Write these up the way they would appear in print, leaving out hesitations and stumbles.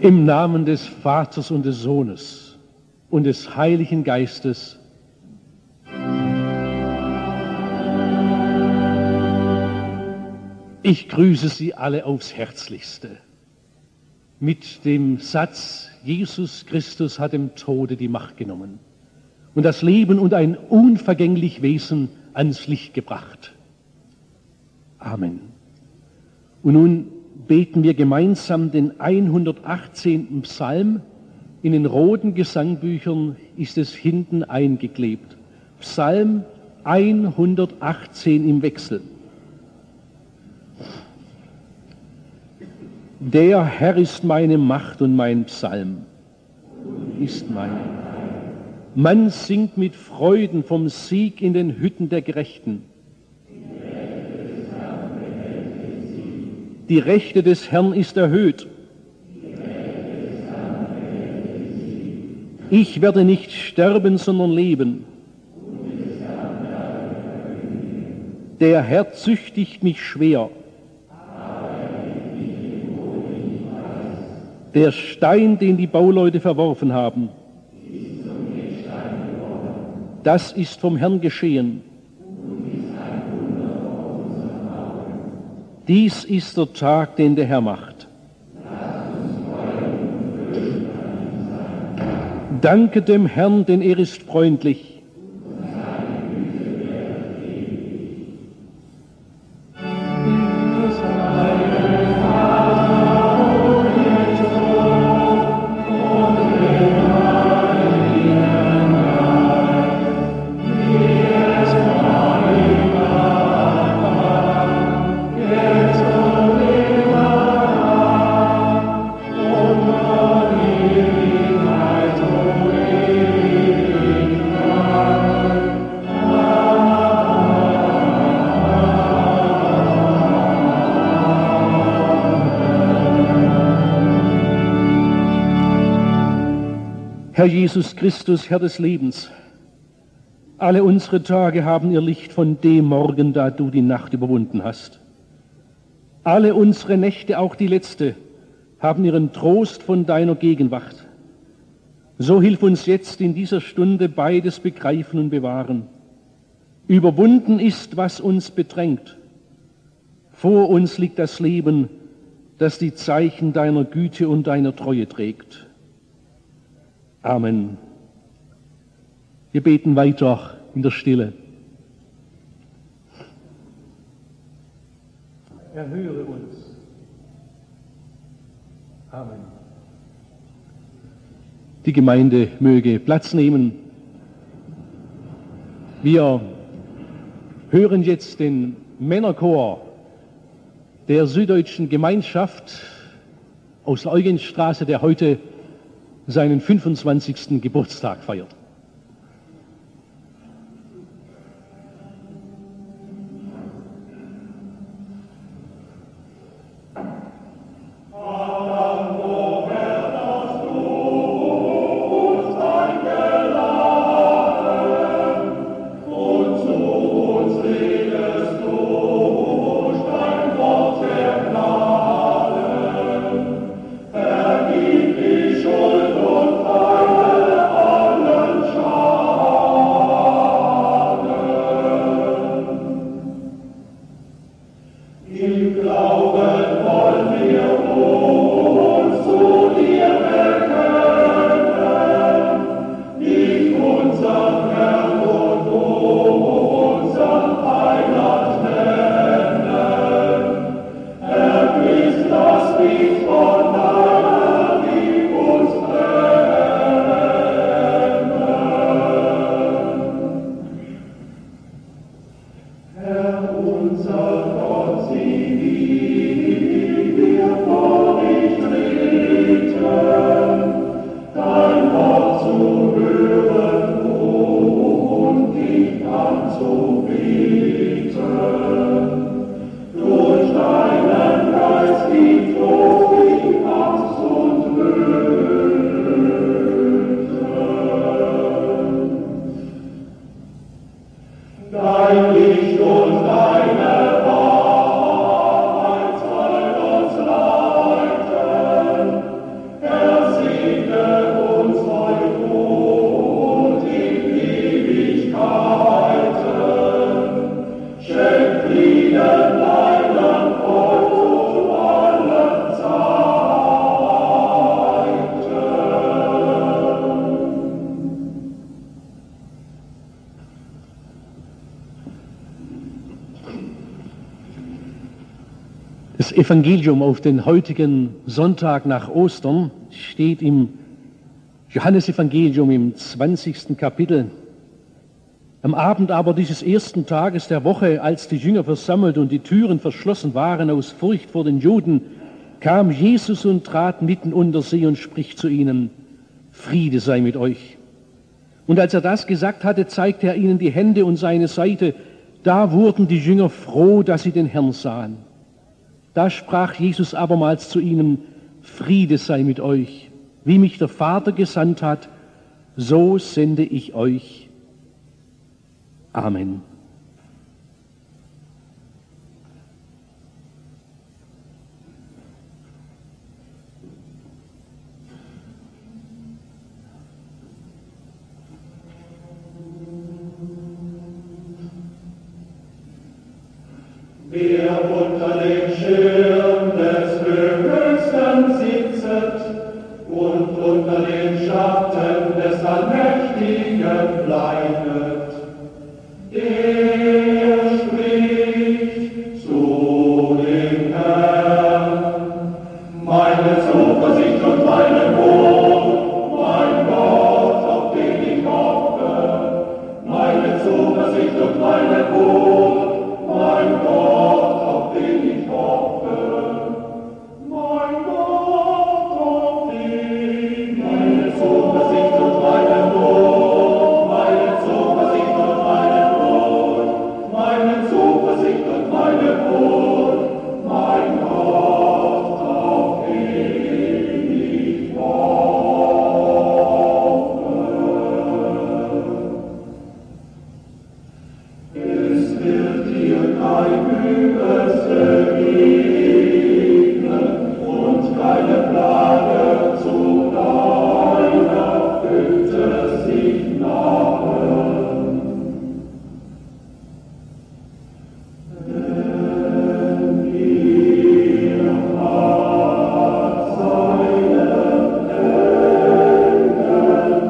Im Namen des Vaters und des Sohnes und des Heiligen Geistes. Ich grüße Sie alle aufs Herzlichste mit dem Satz: Jesus Christus hat dem Tode die Macht genommen und das Leben und ein unvergänglich Wesen ans Licht gebracht. Amen. Und nun beten wir gemeinsam den 118. Psalm. In den roten Gesangbüchern ist es hinten eingeklebt. Psalm 118 im Wechsel. Der Herr ist meine Macht und mein Psalm ist mein. Man singt mit Freuden vom Sieg in den Hütten der Gerechten. Die Rechte des Herrn ist erhöht. Ich werde nicht sterben, sondern leben. Der Herr züchtigt mich schwer. Der Stein, den die Bauleute verworfen haben, das ist vom Herrn geschehen. Dies ist der Tag, den der Herr macht. Danke dem Herrn, denn er ist freundlich. Herr Jesus Christus, Herr des Lebens, alle unsere Tage haben ihr Licht von dem Morgen, da du die Nacht überwunden hast. Alle unsere Nächte, auch die letzte, haben ihren Trost von deiner Gegenwart. So hilf uns jetzt in dieser Stunde beides begreifen und bewahren. Überwunden ist, was uns bedrängt. Vor uns liegt das Leben, das die Zeichen deiner Güte und deiner Treue trägt. Amen. Wir beten weiter in der Stille. Erhöre uns. Amen. Die Gemeinde möge Platz nehmen. Wir hören jetzt den Männerchor der Süddeutschen Gemeinschaft aus der Eugenstraße, der heute seinen 25. Geburtstag feiert. Schuld und Feinde allen Das Evangelium auf den heutigen Sonntag nach Ostern steht im Johannesevangelium im 20. Kapitel. Am Abend aber dieses ersten Tages der Woche, als die Jünger versammelt und die Türen verschlossen waren aus Furcht vor den Juden, kam Jesus und trat mitten unter sie und spricht zu ihnen: Friede sei mit euch. Und als er das gesagt hatte, zeigte er ihnen die Hände und seine Seite. Da wurden die Jünger froh, dass sie den Herrn sahen. Da sprach Jesus abermals zu ihnen: Friede sei mit euch. Wie mich der Vater gesandt hat, so sende ich euch. Amen. Wer unter dem Schirm des Höchsten sitzet und unter dem Schatten des Allmächtigen bleibt, der spricht zu dem Herrn: Meine Zuversicht und meine Wohl, mein Gott, auf den ich hoffe, meine Zuversicht und meine Wohl, mein Gott, auf den ich hoffe, mein Gott, auf den meine Zuversicht und meine Not, meine Zuversicht und meine Not, meine Zuversicht und meine Not, mein Gott, auf den ich hoffe. Es wird dir kein Übelste begegnen und keine Plage zu deiner Hütte sich nahen. Denn er hat seinen Engeln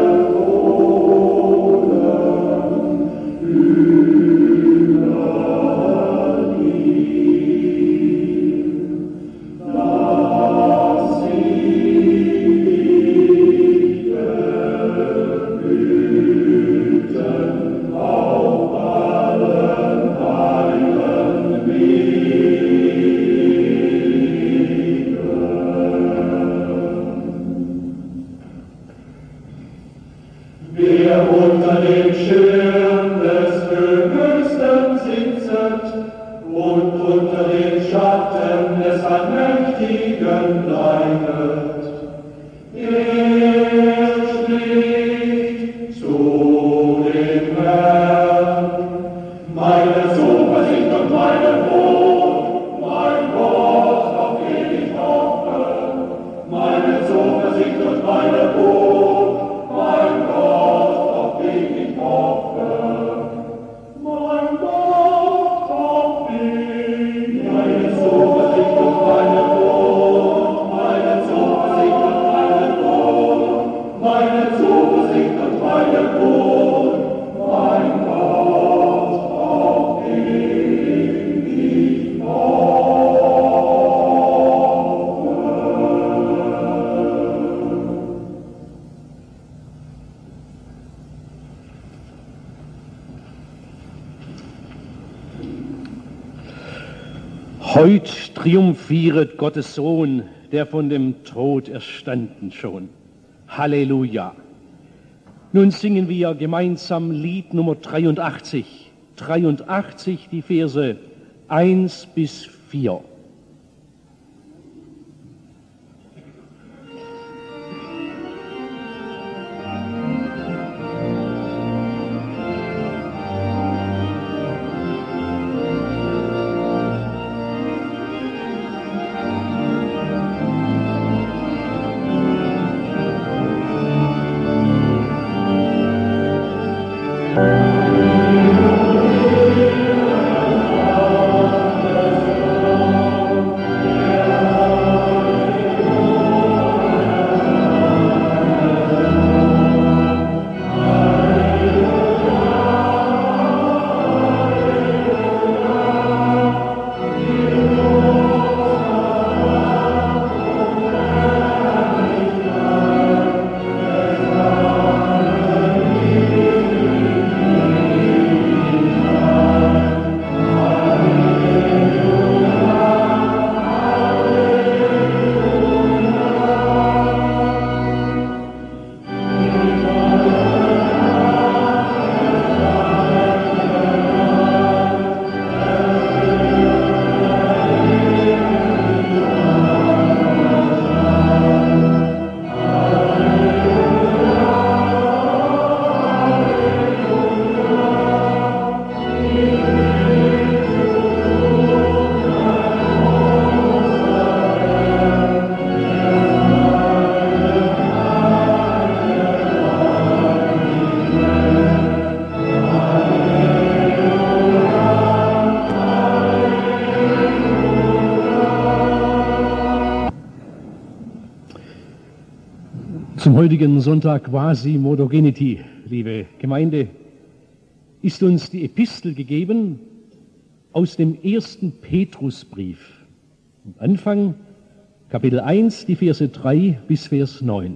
Wer unter dem Schirm des Höchsten sitzet und unter dem Schatten des Allmächtigen bleibt, der spricht zu dem Herrn: Meine Zuversicht und meine Wohl, mein Gott, auf den ich hoffe, meine Zuversicht und meine Wohl, mein Gott, auf den ich hoffe, mein Gott, auf den meine Zuversicht und meine Wohl, meine Zuversicht und meine Wohl, meine Zuversicht und meine Wohl, mein Gott, auf den ich hoffe. Heut triumphiert Gottes Sohn, der von dem Tod erstanden schon. Halleluja. Nun singen wir gemeinsam Lied Nummer 83. 83, die Verse 1 bis 4. heutigen Sonntag Quasi-Modogenity, liebe Gemeinde, ist uns die Epistel gegeben aus dem ersten Petrusbrief. Am Anfang Kapitel 1, die Verse 3 bis Vers 9.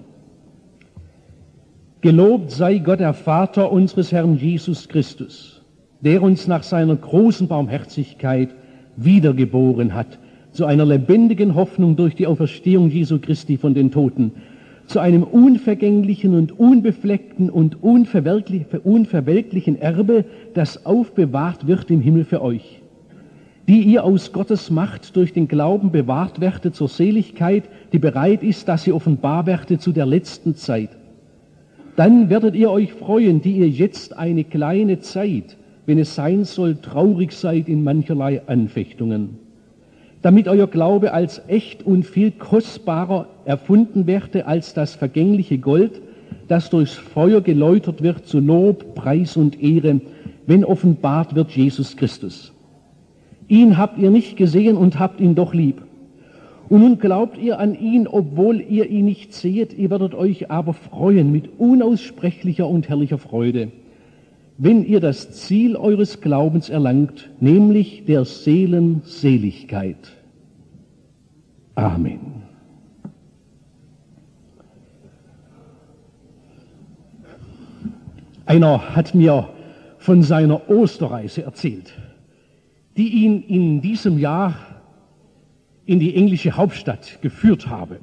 Gelobt sei Gott, der Vater unseres Herrn Jesus Christus, der uns nach seiner großen Barmherzigkeit wiedergeboren hat, zu einer lebendigen Hoffnung durch die Auferstehung Jesu Christi von den Toten, zu einem unvergänglichen und unbefleckten und unverwelklichen Erbe, das aufbewahrt wird im Himmel für euch, die ihr aus Gottes Macht durch den Glauben bewahrt werdet zur Seligkeit, die bereit ist, dass sie offenbar werde zu der letzten Zeit. Dann werdet ihr euch freuen, die ihr jetzt eine kleine Zeit, wenn es sein soll, traurig seid in mancherlei Anfechtungen, damit euer Glaube als echt und viel kostbarer erfunden werde als das vergängliche Gold, das durchs Feuer geläutert wird zu Lob, Preis und Ehre, wenn offenbart wird Jesus Christus. Ihn habt ihr nicht gesehen und habt ihn doch lieb. Und nun glaubt ihr an ihn, obwohl ihr ihn nicht seht, ihr werdet euch aber freuen mit unaussprechlicher und herrlicher Freude, wenn ihr das Ziel eures Glaubens erlangt, nämlich der Seelen Seligkeit. Amen. Einer hat mir von seiner Osterreise erzählt, die ihn in diesem Jahr in die englische Hauptstadt geführt habe.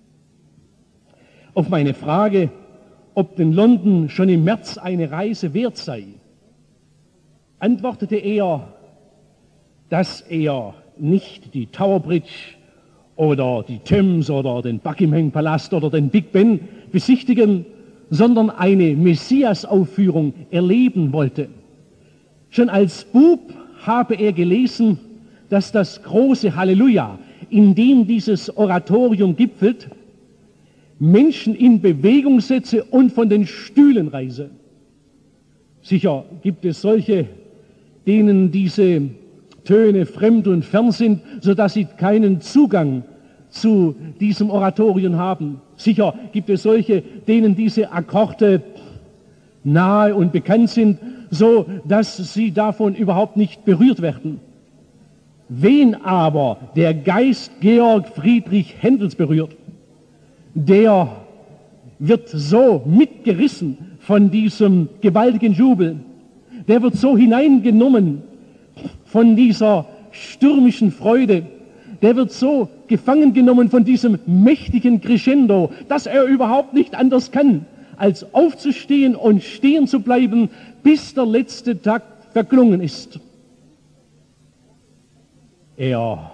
Auf meine Frage, ob denn London schon im März eine Reise wert sei, antwortete er, dass er nicht die Tower Bridge oder die Thames oder den Buckingham Palast oder den Big Ben besichtigen, sondern eine Messias-Aufführung erleben wollte. Schon als Bub habe er gelesen, dass das große Halleluja, in dem dieses Oratorium gipfelt, Menschen in Bewegung setze und von den Stühlen reiße. Sicher gibt es solche, denen diese Töne fremd und fern sind, sodass sie keinen Zugang zu diesem Oratorium haben. Sicher gibt es solche, denen diese Akkorde nahe und bekannt sind, so dass sie davon überhaupt nicht berührt werden. Wen aber der Geist Georg Friedrich Händels berührt, der wird so mitgerissen von diesem gewaltigen Jubel, der wird so hineingenommen von dieser stürmischen Freude, der wird so gefangen genommen von diesem mächtigen Crescendo, dass er überhaupt nicht anders kann, als aufzustehen und stehen zu bleiben, bis der letzte Takt verklungen ist. Er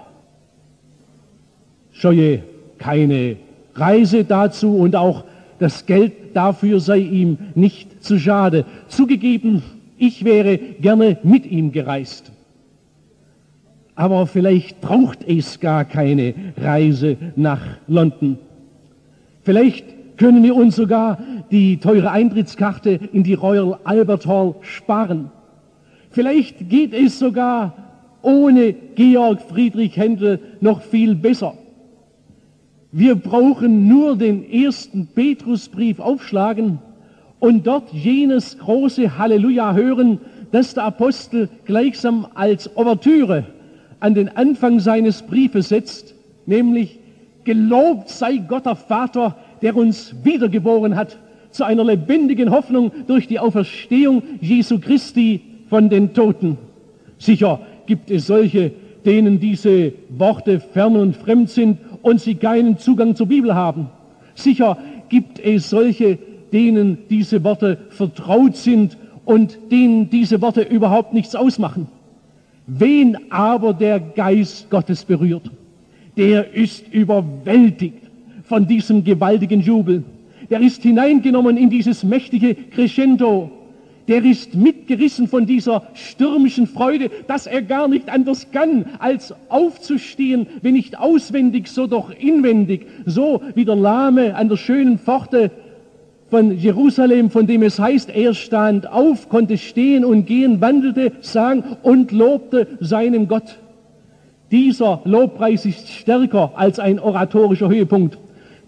scheue keine Reise dazu und auch das Geld dafür sei ihm nicht zu schade. Zugegeben, ich wäre gerne mit ihm gereist. Aber vielleicht braucht es gar keine Reise nach London. Vielleicht können wir uns sogar die teure Eintrittskarte in die Royal Albert Hall sparen. Vielleicht geht es sogar ohne Georg Friedrich Händel noch viel besser. Wir brauchen nur den ersten Petrusbrief aufschlagen und dort jenes große Halleluja hören, das der Apostel gleichsam als Ouvertüre an den Anfang seines Briefes setzt, nämlich: Gelobt sei Gott der Vater, der uns wiedergeboren hat zu einer lebendigen Hoffnung durch die Auferstehung Jesu Christi von den Toten. Sicher gibt es solche, denen diese Worte fern und fremd sind und sie keinen Zugang zur Bibel haben. Sicher gibt es solche, denen diese Worte vertraut sind und denen diese Worte überhaupt nichts ausmachen. Wen aber der Geist Gottes berührt, der ist überwältigt von diesem gewaltigen Jubel. Der ist hineingenommen in dieses mächtige Crescendo. Der ist mitgerissen von dieser stürmischen Freude, dass er gar nicht anders kann, als aufzustehen, wenn nicht auswendig, so doch inwendig. So wie der Lahme an der schönen Pforte von Jerusalem, von dem es heißt, er stand auf, konnte stehen und gehen, wandelte, sang und lobte seinem Gott. Dieser Lobpreis ist stärker als ein oratorischer Höhepunkt.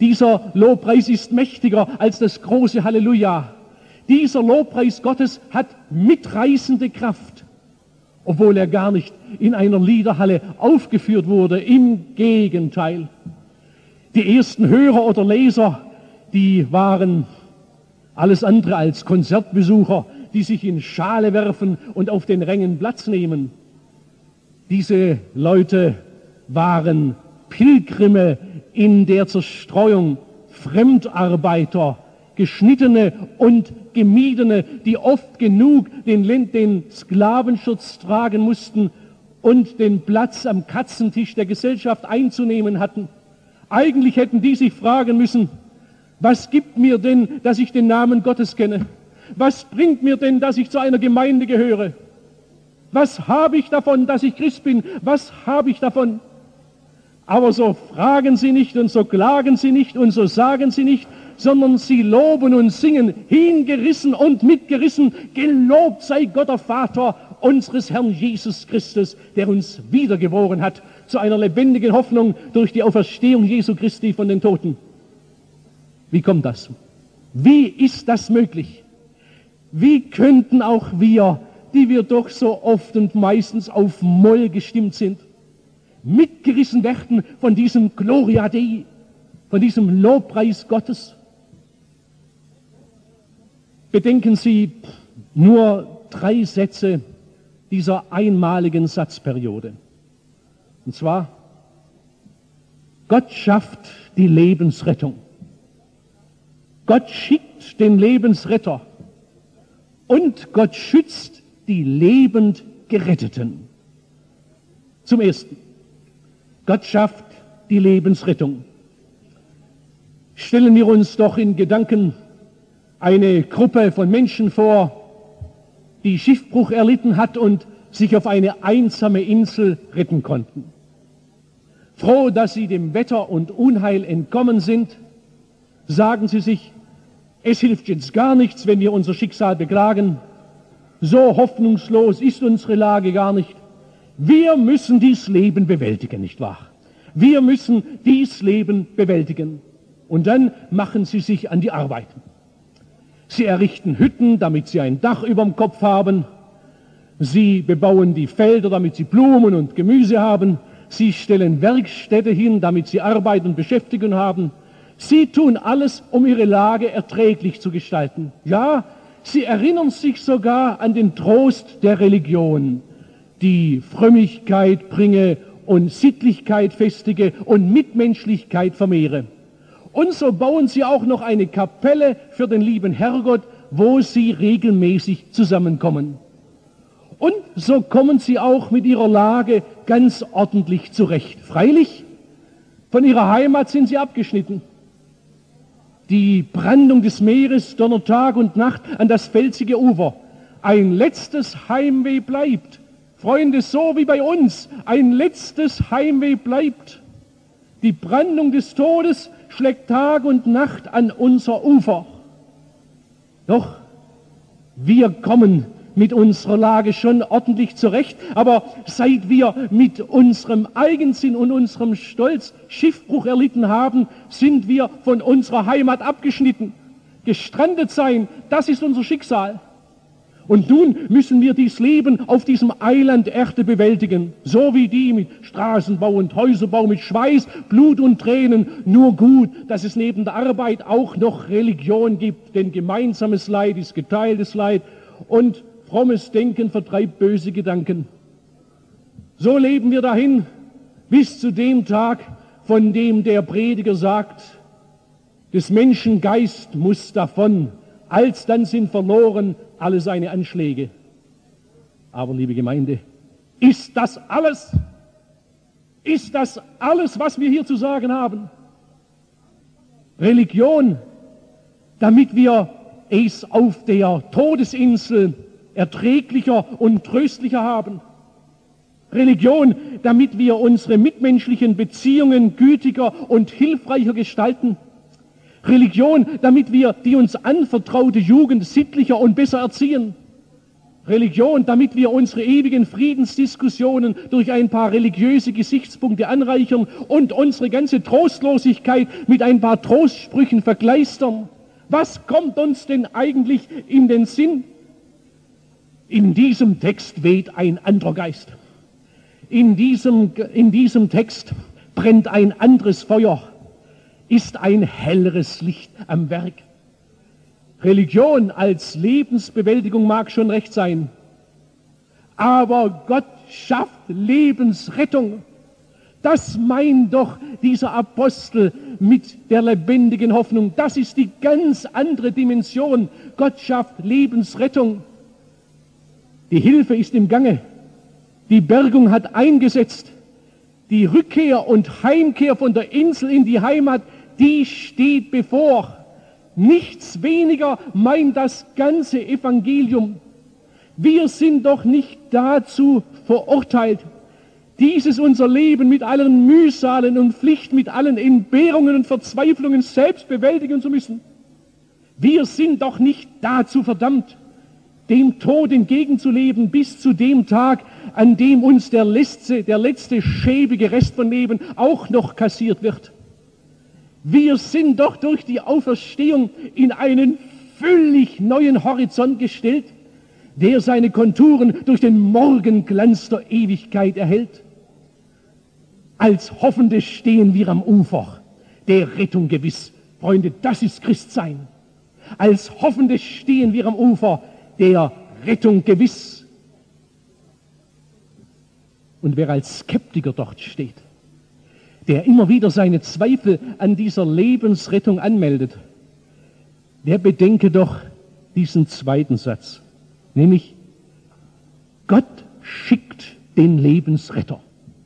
Dieser Lobpreis ist mächtiger als das große Halleluja. Dieser Lobpreis Gottes hat mitreißende Kraft, obwohl er gar nicht in einer Liederhalle aufgeführt wurde. Im Gegenteil. Die ersten Hörer oder Leser, die waren alles andere als Konzertbesucher, die sich in Schale werfen und auf den Rängen Platz nehmen. Diese Leute waren Pilgrime in der Zerstreuung, Fremdarbeiter, Geschnittene und Gemiedene, die oft genug den Sklavenschutz tragen mussten und den Platz am Katzentisch der Gesellschaft einzunehmen hatten. Eigentlich hätten die sich fragen müssen, was gibt mir denn, dass ich den Namen Gottes kenne? Was bringt mir denn, dass ich zu einer Gemeinde gehöre? Was habe ich davon, dass ich Christ bin? Was habe ich davon? Aber so fragen sie nicht und so klagen sie nicht und so sagen sie nicht, sondern sie loben und singen, hingerissen und mitgerissen, gelobt sei Gott der Vater unseres Herrn Jesus Christus, der uns wiedergeboren hat zu einer lebendigen Hoffnung durch die Auferstehung Jesu Christi von den Toten. Wie kommt das? Wie ist das möglich? Wie könnten auch wir, die wir doch so oft und meistens auf Moll gestimmt sind, mitgerissen werden von diesem Gloria Dei, von diesem Lobpreis Gottes? Bedenken Sie nur 3 Sätze dieser einmaligen Satzperiode. Und zwar, Gott schafft die Lebensrettung. Gott schickt den Lebensretter. Und Gott schützt die lebend Geretteten. Zum Ersten, Gott schafft die Lebensrettung. Stellen wir uns doch in Gedanken eine Gruppe von Menschen vor, die Schiffbruch erlitten hat und sich auf eine einsame Insel retten konnten. Froh, dass sie dem Wetter und Unheil entkommen sind, sagen sie sich, es hilft jetzt gar nichts, wenn wir unser Schicksal beklagen. So hoffnungslos ist unsere Lage gar nicht. Wir müssen dies Leben bewältigen, nicht wahr? Wir müssen dies Leben bewältigen. Und dann machen sie sich an die Arbeit. Sie errichten Hütten, damit sie ein Dach überm Kopf haben. Sie bebauen die Felder, damit sie Blumen und Gemüse haben. Sie stellen Werkstätte hin, damit sie Arbeit und Beschäftigung haben. Sie tun alles, um ihre Lage erträglich zu gestalten. Ja, sie erinnern sich sogar an den Trost der Religion, die Frömmigkeit bringe und Sittlichkeit festige und Mitmenschlichkeit vermehre. Und so bauen sie auch noch eine Kapelle für den lieben Herrgott, wo sie regelmäßig zusammenkommen. Und so kommen sie auch mit ihrer Lage ganz ordentlich zurecht. Freilich, von ihrer Heimat sind sie abgeschnitten. Die Brandung des Meeres donnert Tag und Nacht an das felsige Ufer. Ein letztes Heimweh bleibt. Freunde, so wie bei uns, ein letztes Heimweh bleibt. Die Brandung des Todes schlägt Tag und Nacht an unser Ufer. Doch wir kommen mit unserer Lage schon ordentlich zurecht, aber seit wir mit unserem Eigensinn und unserem Stolz Schiffbruch erlitten haben, sind wir von unserer Heimat abgeschnitten. Gestrandet sein, das ist unser Schicksal. Und nun müssen wir dies Leben auf diesem Eiland Erde bewältigen, so wie die mit Straßenbau und Häuserbau, mit Schweiß, Blut und Tränen. Nur gut, dass es neben der Arbeit auch noch Religion gibt, denn gemeinsames Leid ist geteiltes Leid und frommes Denken vertreibt böse Gedanken. So leben wir dahin bis zu dem Tag, von dem der Prediger sagt, des Menschen Geist muss davon, alsdann sind verloren alle seine Anschläge. Aber, liebe Gemeinde, ist das alles? Ist das alles, was wir hier zu sagen haben? Religion, damit wir es auf der Todesinsel erträglicher und tröstlicher haben. Religion, damit wir unsere mitmenschlichen Beziehungen gütiger und hilfreicher gestalten. Religion, damit wir die uns anvertraute Jugend sittlicher und besser erziehen. Religion, damit wir unsere ewigen Friedensdiskussionen durch ein paar religiöse Gesichtspunkte anreichern und unsere ganze Trostlosigkeit mit ein paar Trostsprüchen verkleistern. Was kommt uns denn eigentlich in den Sinn? In diesem Text weht ein anderer Geist. In diesem Text brennt ein anderes Feuer, ist ein helleres Licht am Werk. Religion als Lebensbewältigung mag schon recht sein, aber Gott schafft Lebensrettung. Das meint doch dieser Apostel mit der lebendigen Hoffnung. Das ist die ganz andere Dimension. Gott schafft Lebensrettung. Die Hilfe ist im Gange. Die Bergung hat eingesetzt. Die Rückkehr und Heimkehr von der Insel in die Heimat, die steht bevor. Nichts weniger meint das ganze Evangelium. Wir sind doch nicht dazu verurteilt, dieses unser Leben mit allen Mühsalen und Pflichten, mit allen Entbehrungen und Verzweiflungen selbst bewältigen zu müssen. Wir sind doch nicht dazu verdammt, dem Tod entgegenzuleben bis zu dem Tag, an dem uns der letzte schäbige Rest von Leben auch noch kassiert wird. Wir sind doch durch die Auferstehung in einen völlig neuen Horizont gestellt, der seine Konturen durch den Morgenglanz der Ewigkeit erhält. Als Hoffende stehen wir am Ufer der Rettung gewiss. Freunde, das ist Christsein. Als Hoffende stehen wir am Ufer der Rettung gewiss. Und wer als Skeptiker dort steht, der immer wieder seine Zweifel an dieser Lebensrettung anmeldet, der bedenke doch diesen zweiten Satz, nämlich Gott schickt den Lebensretter.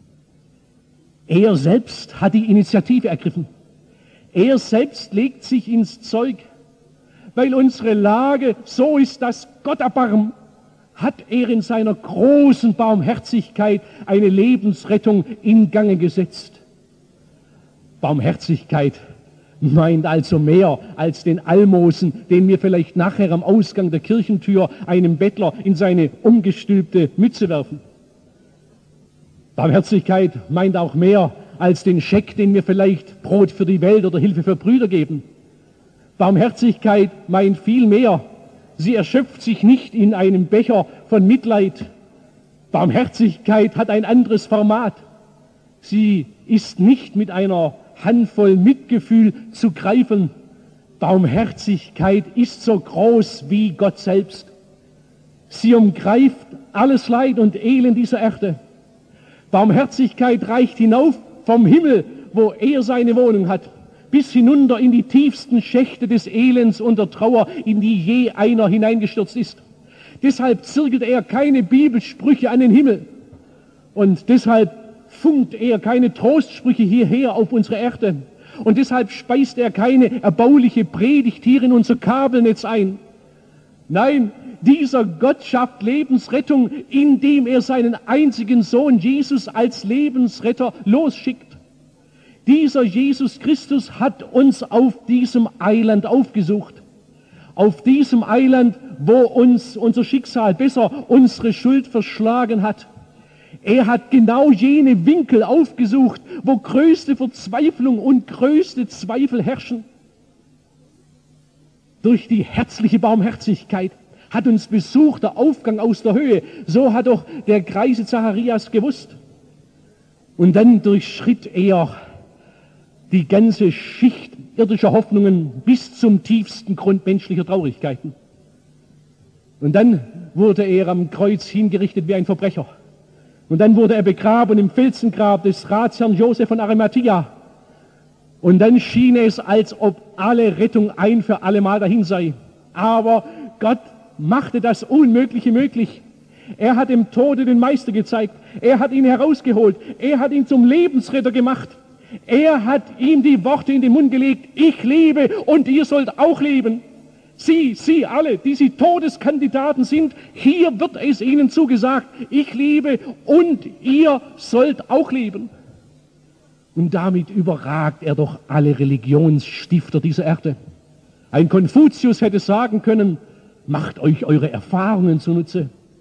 Er selbst hat die Initiative ergriffen. Er selbst legt sich ins Zeug. Weil unsere Lage so ist, dass Gott erbarmt, hat er in seiner großen Barmherzigkeit eine Lebensrettung in Gange gesetzt. Barmherzigkeit meint also mehr als den Almosen, den wir vielleicht nachher am Ausgang der Kirchentür einem Bettler in seine umgestülpte Mütze werfen. Barmherzigkeit meint auch mehr als den Scheck, den wir vielleicht Brot für die Welt oder Hilfe für Brüder geben. Barmherzigkeit meint viel mehr. Sie erschöpft sich nicht in einem Becher von Mitleid. Barmherzigkeit hat ein anderes Format. Sie ist nicht mit einer Handvoll Mitgefühl zu greifen. Barmherzigkeit ist so groß wie Gott selbst. Sie umgreift alles Leid und Elend dieser Erde. Barmherzigkeit reicht hinauf vom Himmel, wo er seine Wohnung hat, bis hinunter in die tiefsten Schächte des Elends und der Trauer, in die je einer hineingestürzt ist. Deshalb zirkelt er keine Bibelsprüche an den Himmel. Und deshalb funkt er keine Trostsprüche hierher auf unsere Erde. Und deshalb speist er keine erbauliche Predigt hier in unser Kabelnetz ein. Nein, dieser Gott schafft Lebensrettung, indem er seinen einzigen Sohn Jesus als Lebensretter losschickt. Dieser Jesus Christus hat uns auf diesem Eiland aufgesucht. Auf diesem Eiland, wo uns unser Schicksal, besser unsere Schuld verschlagen hat. Er hat genau jene Winkel aufgesucht, wo größte Verzweiflung und größte Zweifel herrschen. Durch die herzliche Barmherzigkeit hat uns besucht der Aufgang aus der Höhe. So hat doch der greise Zacharias gewusst. Und dann durchschritt er die ganze Schicht irdischer Hoffnungen bis zum tiefsten Grund menschlicher Traurigkeiten. Und dann wurde er am Kreuz hingerichtet wie ein Verbrecher. Und dann wurde er begraben im Felsengrab des Ratsherrn Josef von Arimathea. Und dann schien es, als ob alle Rettung ein für allemal dahin sei. Aber Gott machte das Unmögliche möglich. Er hat dem Tode den Meister gezeigt. Er hat ihn herausgeholt. Er hat ihn zum Lebensretter gemacht. Er hat ihm die Worte in den Mund gelegt. Ich lebe und ihr sollt auch leben. Sie alle, die Sie Todeskandidaten sind, hier wird es ihnen zugesagt. Ich lebe und ihr sollt auch leben. Und damit überragt er doch alle Religionsstifter dieser Erde. Ein Konfuzius hätte sagen können, macht euch eure Erfahrungen zunutze.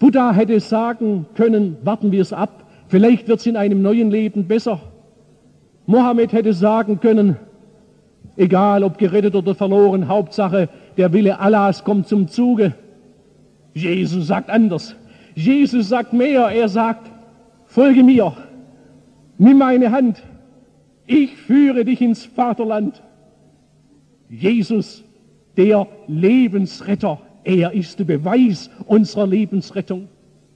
Buddha hätte sagen können, warten wir es ab, vielleicht wird es in einem neuen Leben besser. Mohammed hätte sagen können, egal ob gerettet oder verloren, Hauptsache der Wille Allahs kommt zum Zuge. Jesus sagt anders. Jesus sagt mehr, er sagt, folge mir, nimm meine Hand, ich führe dich ins Vaterland. Jesus, der Lebensretter, er ist der Beweis unserer Lebensrettung.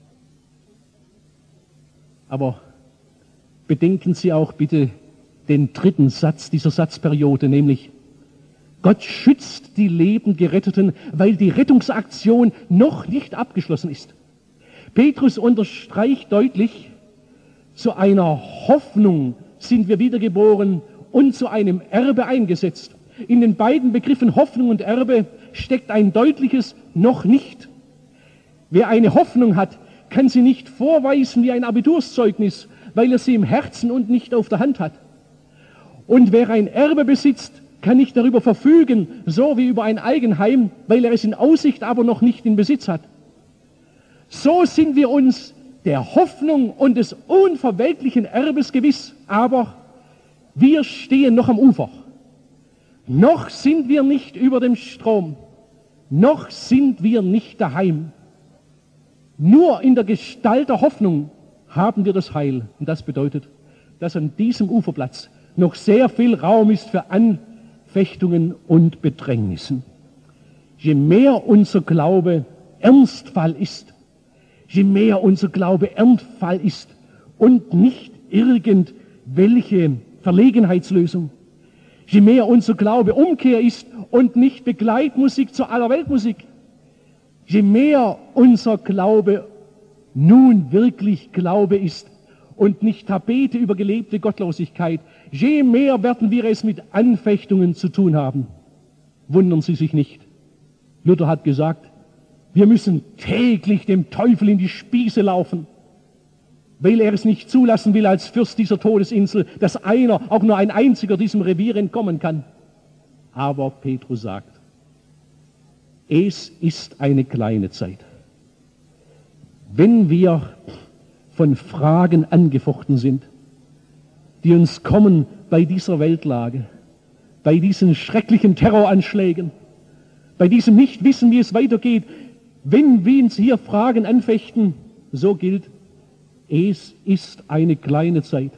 Aber bedenken Sie auch bitte den dritten Satz dieser Satzperiode, nämlich Gott schützt die Leben Geretteten, weil die Rettungsaktion noch nicht abgeschlossen ist. Petrus unterstreicht deutlich, zu einer Hoffnung sind wir wiedergeboren und zu einem Erbe eingesetzt. In den beiden Begriffen Hoffnung und Erbe steckt ein deutliches noch nicht. Wer eine Hoffnung hat, kann sie nicht vorweisen wie ein Abiturszeugnis, weil er sie im Herzen und nicht auf der Hand hat. Und wer ein Erbe besitzt, kann nicht darüber verfügen, so wie über ein Eigenheim, weil er es in Aussicht, aber noch nicht in Besitz hat. So sind wir uns der Hoffnung und des unverwelklichen Erbes gewiss, aber wir stehen noch am Ufer. Noch sind wir nicht über dem Strom, noch sind wir nicht daheim. Nur in der Gestalt der Hoffnung haben wir das Heil. Und das bedeutet, dass an diesem Uferplatz noch sehr viel Raum ist für Anfechtungen und Bedrängnissen. Je mehr unser Glaube Ernstfall ist, je mehr unser Glaube Ernstfall ist und nicht irgendwelche Verlegenheitslösung, je mehr unser Glaube Umkehr ist und nicht Begleitmusik zur Allerweltmusik, je mehr unser Glaube nun wirklich Glaube ist und nicht Tapete über gelebte Gottlosigkeit, je mehr werden wir es mit Anfechtungen zu tun haben. Wundern Sie sich nicht. Luther hat gesagt, wir müssen täglich dem Teufel in die Spieße laufen, weil er es nicht zulassen will als Fürst dieser Todesinsel, dass einer, auch nur ein einziger, diesem Revier entkommen kann. Aber Petrus sagt, es ist eine kleine Zeit. Wenn wir von Fragen angefochten sind, die uns kommen bei dieser Weltlage, bei diesen schrecklichen Terroranschlägen, bei diesem Nichtwissen, wie es weitergeht, wenn wir uns hier Fragen anfechten, so gilt, es ist eine kleine Zeit.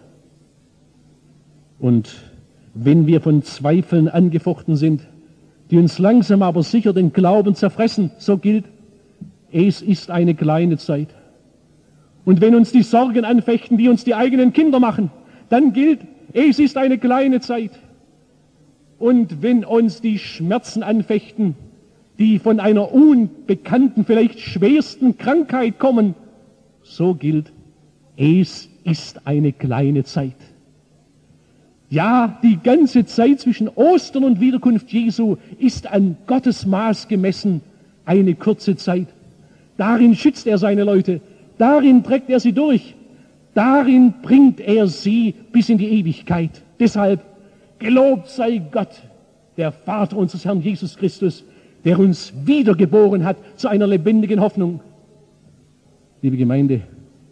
Und wenn wir von Zweifeln angefochten sind, die uns langsam aber sicher den Glauben zerfressen, so gilt, es ist eine kleine Zeit. Und wenn uns die Sorgen anfechten, die uns die eigenen Kinder machen, dann gilt, es ist eine kleine Zeit. Und wenn uns die Schmerzen anfechten, die von einer unbekannten, vielleicht schwersten Krankheit kommen, so gilt, es ist eine kleine Zeit. Ja, die ganze Zeit zwischen Ostern und Wiederkunft Jesu ist an Gottes Maß gemessen eine kurze Zeit. Darin schützt er seine Leute, darin trägt er sie durch, darin bringt er sie bis in die Ewigkeit. Deshalb, gelobt sei Gott, der Vater unseres Herrn Jesus Christus, der uns wiedergeboren hat zu einer lebendigen Hoffnung. Liebe Gemeinde,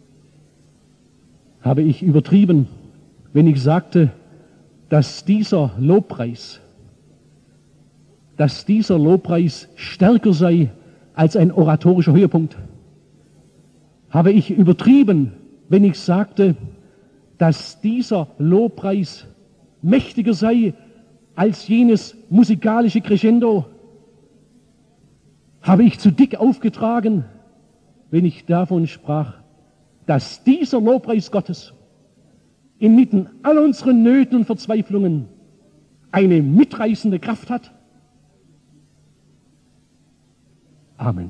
habe ich übertrieben, wenn ich sagte, dass dieser Lobpreis stärker sei als ein oratorischer Höhepunkt? Habe ich übertrieben, wenn ich sagte, dass dieser Lobpreis mächtiger sei als jenes musikalische Crescendo? Habe ich zu dick aufgetragen, wenn ich davon sprach, dass dieser Lobpreis Gottes inmitten all unseren Nöten und Verzweiflungen eine mitreißende Kraft hat? Amen.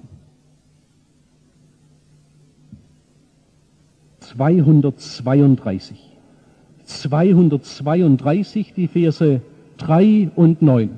232, die Verse 3 und 9.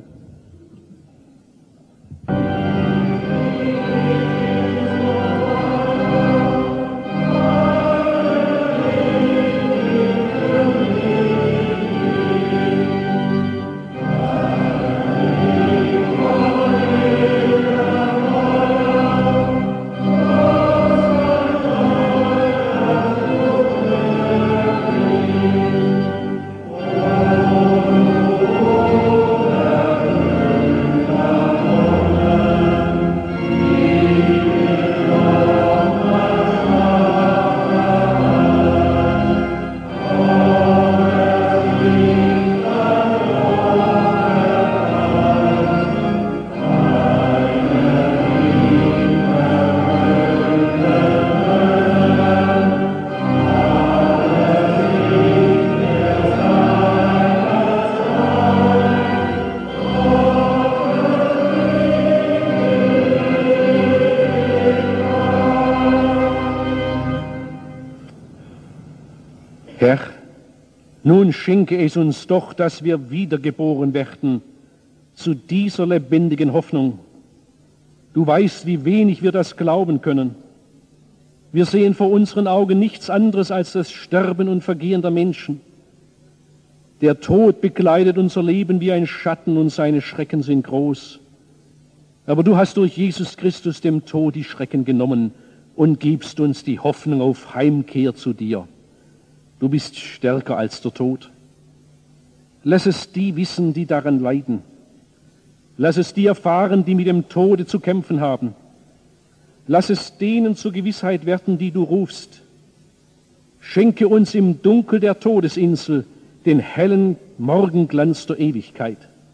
Herr, nun schenke es uns doch, dass wir wiedergeboren werden zu dieser lebendigen Hoffnung. Du weißt, wie wenig wir das glauben können. Wir sehen vor unseren Augen nichts anderes als das Sterben und Vergehen der Menschen. Der Tod begleitet unser Leben wie ein Schatten und seine Schrecken sind groß. Aber du hast durch Jesus Christus dem Tod die Schrecken genommen und gibst uns die Hoffnung auf Heimkehr zu dir. Du bist stärker als der Tod. Lass es die wissen, die daran leiden. Lass es die erfahren, die mit dem Tode zu kämpfen haben. Lass es denen zur Gewissheit werden, die du rufst. Schenke uns im Dunkel der Todesinsel den hellen Morgenglanz der Ewigkeit.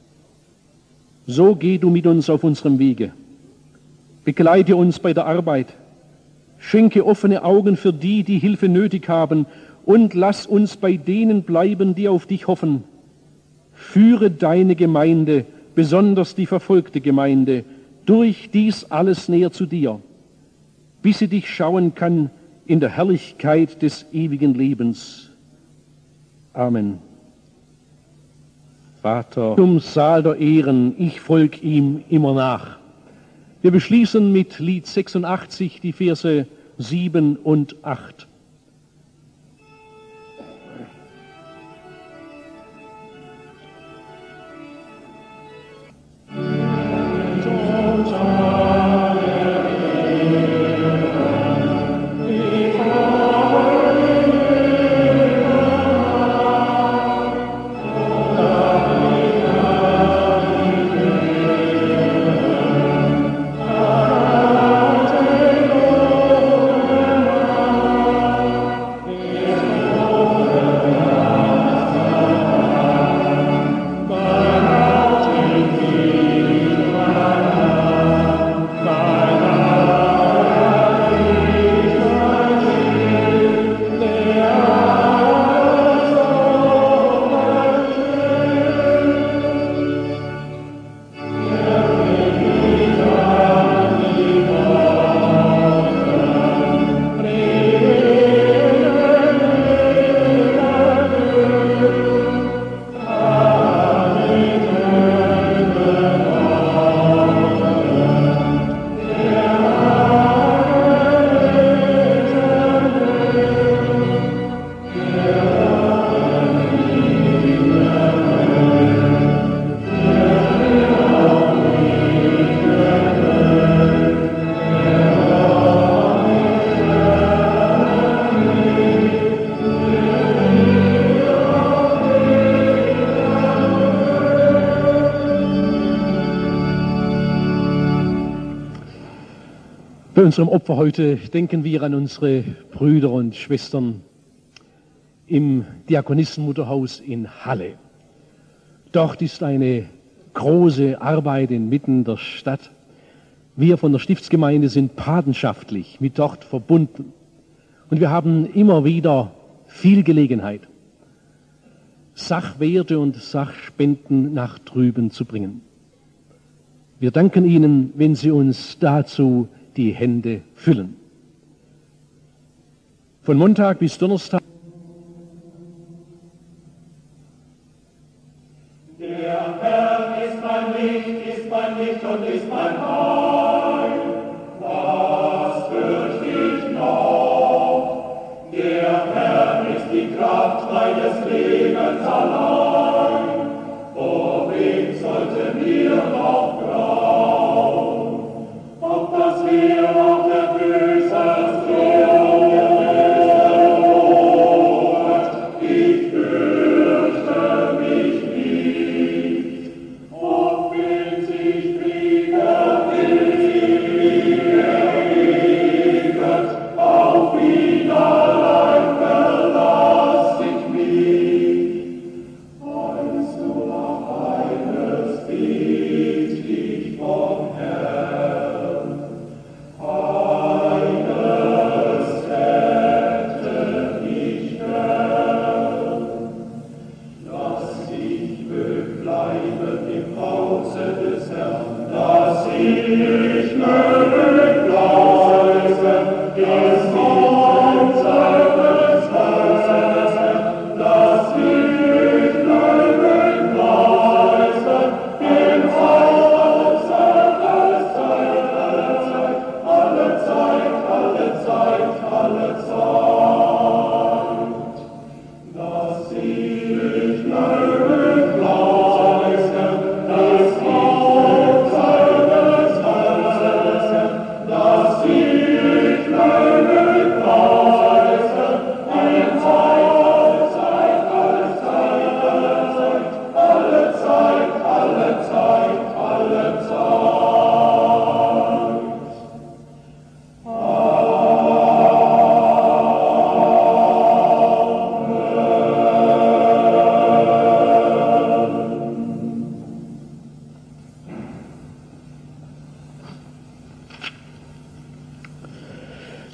So geh du mit uns auf unserem Wege. Begleite uns bei der Arbeit. Schenke offene Augen für die, die Hilfe nötig haben, und lass uns bei denen bleiben, die auf dich hoffen. Führe deine Gemeinde, besonders die verfolgte Gemeinde, durch dies alles näher zu dir, bis sie dich schauen kann in der Herrlichkeit des ewigen Lebens. Amen. Vater, zum Saal der Ehren, ich folg ihm immer nach. Wir beschließen mit Lied 86 die Verse 7 und 8. Bei unserem Opfer heute denken wir an unsere Brüder und Schwestern im Diakonissenmutterhaus in Halle. Dort ist eine große Arbeit inmitten der Stadt. Wir von der Stiftsgemeinde sind patenschaftlich mit dort verbunden. Und wir haben immer wieder viel Gelegenheit, Sachwerte und Sachspenden nach drüben zu bringen. Wir danken Ihnen, wenn Sie uns dazu die Hände füllen. Von Montag bis Donnerstag. Der Herr ist mein Licht und ist mein Heil. Was fürchte ich noch? Der Herr ist die Kraft meines Lebens allein. Vor wem sollte mir noch grauen? Ob das Heer auch der Böse droht,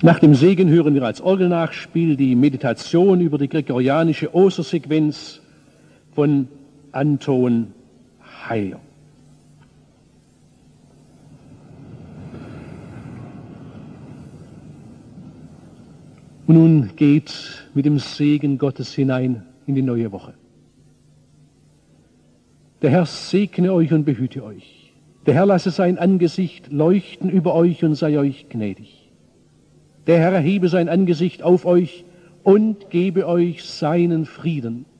Nach dem Segen hören wir als Orgelnachspiel die Meditation über die gregorianische Ostersequenz von Anton Heyer. Und nun geht mit dem Segen Gottes hinein in die neue Woche. Der Herr segne euch und behüte euch. Der Herr lasse sein Angesicht leuchten über euch und sei euch gnädig. Der Herr erhebe sein Angesicht auf euch und gebe euch seinen Frieden.